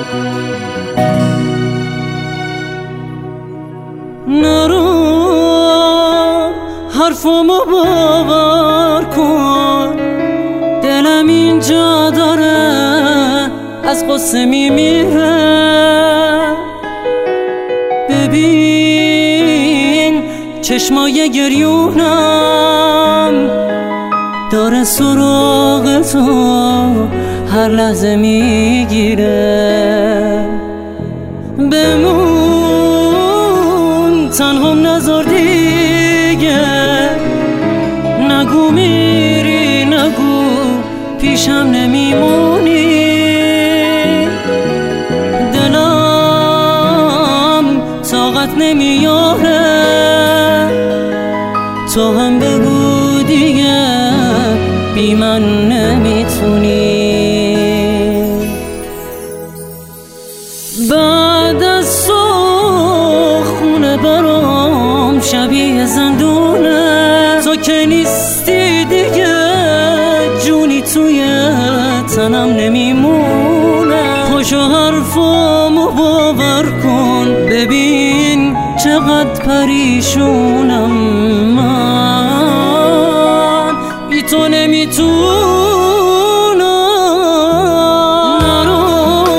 نرو حرفمو باور کن، دلم اینجا داره از قصه میمیره. ببین چشمای گریونم داره سراغ تو هر لحظه میگیره. بمون تنهام نذار دیگه، نگو میری نگو پیشم نمیمونی. دلم طاقت نمیاره، تو هم بگو دیگه بی من نمیتونی. بعد از تو خونه برام شبیه زندونه، تو که نیستی دیگه جونی توی تنم نمیمونه. پاشو حرفامو باور کن، ببین چقدر پریشونم من بی تو نمیتونم. نرو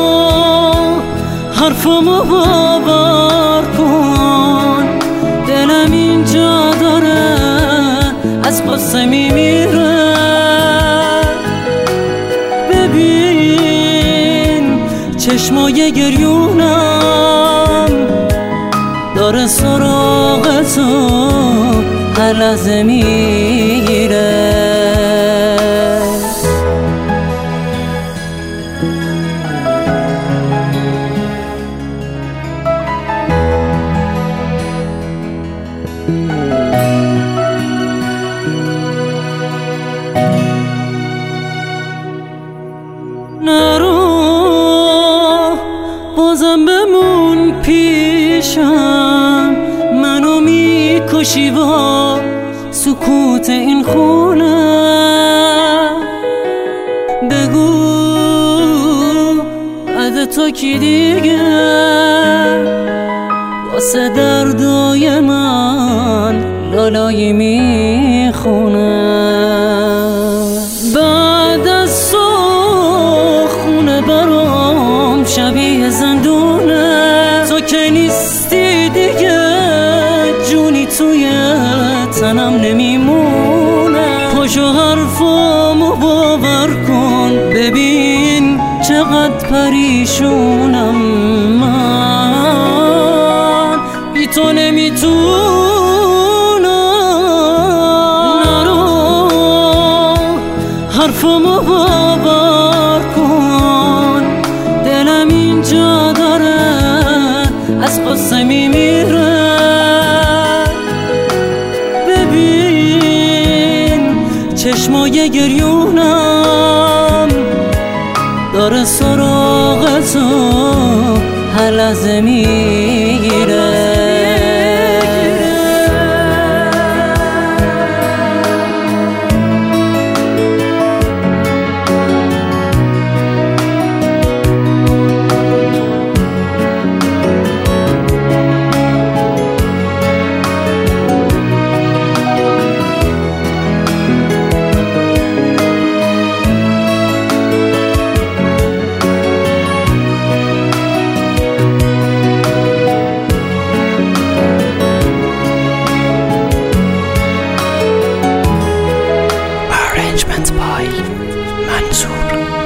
حرفمو باور کن، دلم اینجا داره از قصه میمیره. ببین چشمای گریونم داره سراغ تو هر لحظه میگیره. نرو بازم بمون پیشم، منو میکشی با سکوت این خونه. بگو بعد تو کی دیگه واسه دردای من لالایی میخونه. بعد از تو خونه برام شبیه زندونه، تو که نیستی دیگه جونی توی تنم نمیمونه. پاشو حرفامو باور کن، ببین چقدر پریشونم من بی تو نمیتونم. نرو حرفامو باور کن، دلم اینجا داره از قصه میمیره. ببین چشمای گریونم داره سراغ تو هر لحظه میگیره. Arrangement by Mansour.